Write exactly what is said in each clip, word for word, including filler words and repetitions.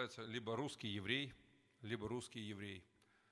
называется либо русский еврей, либо русский еврей.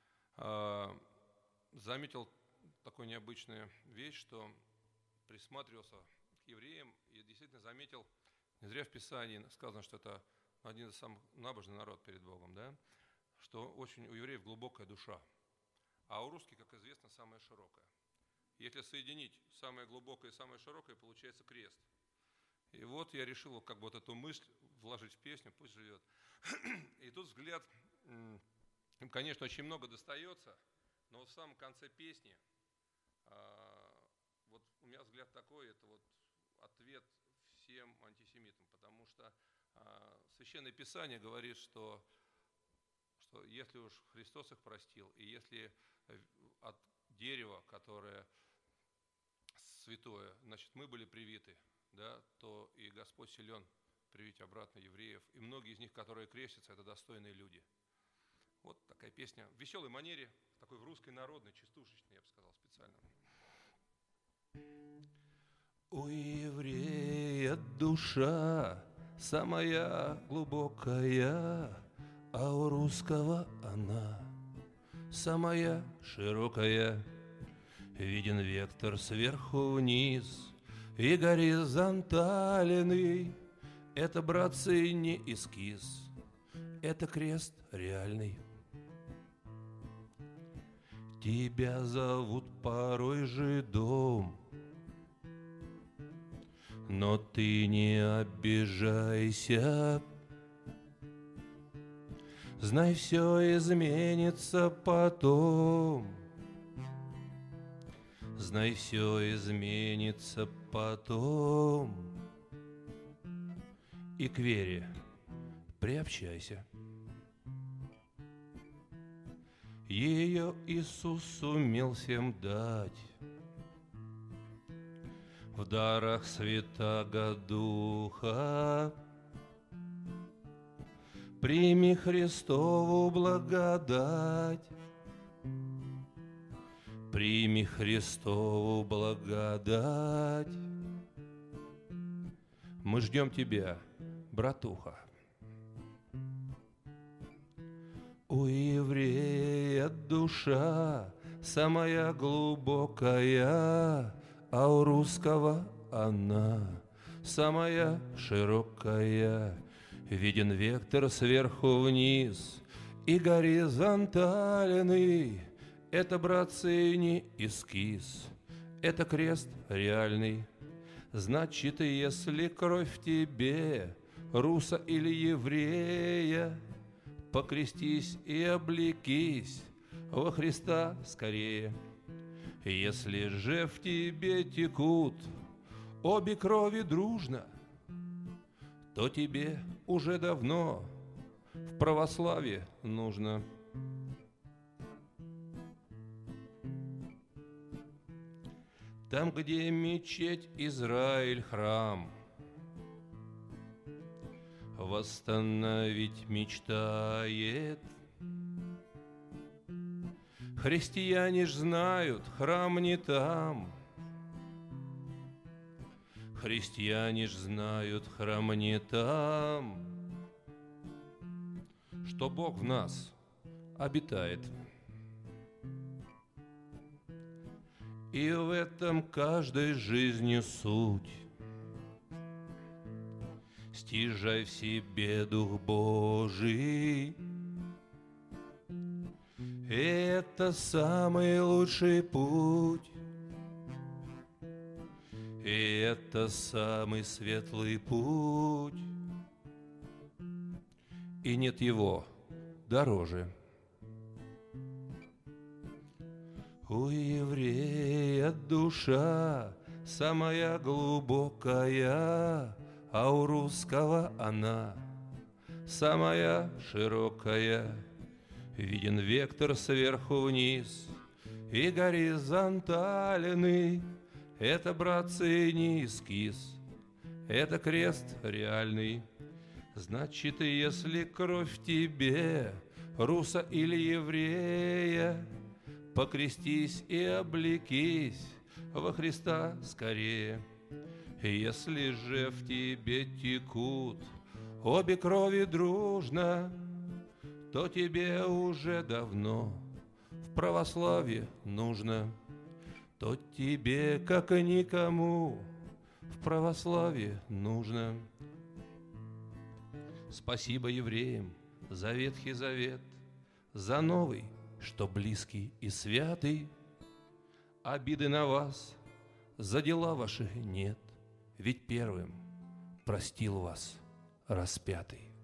Заметил такую необычную вещь, что присматривался к евреям и действительно заметил, не зря в Писании сказано, что это один из самых набожный народ перед Богом, да? Что очень у евреев глубокая душа, а у русских, как известно, самая широкая. Если соединить самое глубокое и самое широкое, получается крест. И вот я решил как бы вот эту мысль вложить в песню, пусть живет. И тут взгляд, им, конечно, очень много достается, но вот в самом конце песни, вот у меня взгляд такой, это вот ответ всем антисемитам, потому что Священное Писание говорит, что, что если уж Христос их простил, и если от дерева, которое святое, значит, мы были привиты, да, то и Господь силен привить обратно евреев. И многие из них, которые крестятся, это достойные люди. Вот такая песня в веселой манере, такой в русской народной, частушечной, я бы сказал, специально. У еврея душа самая глубокая, а у русского она самая широкая. Виден вектор сверху вниз и горизонтальный. Это, братцы, не эскиз, это крест реальный. Тебя зовут порой жидом, но ты не обижайся. Знай, все изменится потом. Знай, все изменится потом. И к вере приобщайся. Ее Иисус сумел всем дать в дарах Святаго Духа. Прими Христову благодать. Прими Христову благодать. Мы ждем тебя, братуха. У еврея душа самая глубокая, а у русского она самая широкая. Виден вектор сверху вниз и горизонтальный. Это, братцы, не эскиз, это крест реальный. Значит, если кровь в тебе, руса или еврея, покрестись и облекись во Христа скорее. Если же в тебе текут обе крови дружно, то тебе уже давно в православие нужно. Там, где мечеть, Израиль, храм, восстановить мечтает. Христиане ж знают, храм не там. Христиане ж знают, храм не там, что Бог в нас обитает. И в этом каждой жизни суть. Стяжай в себе Дух Божий. Это самый лучший путь. И это самый светлый путь. И нет его дороже. У еврея душа самая глубокая, а у русского она самая широкая. Виден вектор сверху вниз и горизонтальный. Это, братцы, не эскиз, это крест реальный. Значит, если кровь в тебе, руса или еврея, покрестись и облекись во Христа скорее. Если же в тебе текут обе крови дружно, то тебе уже давно в православие нужно, то тебе, как и никому, в православие нужно. Спасибо евреям за Ветхий Завет, за новый, что близкий и святый. Обиды на вас за дела ваши нет, ведь первым простил вас распятый.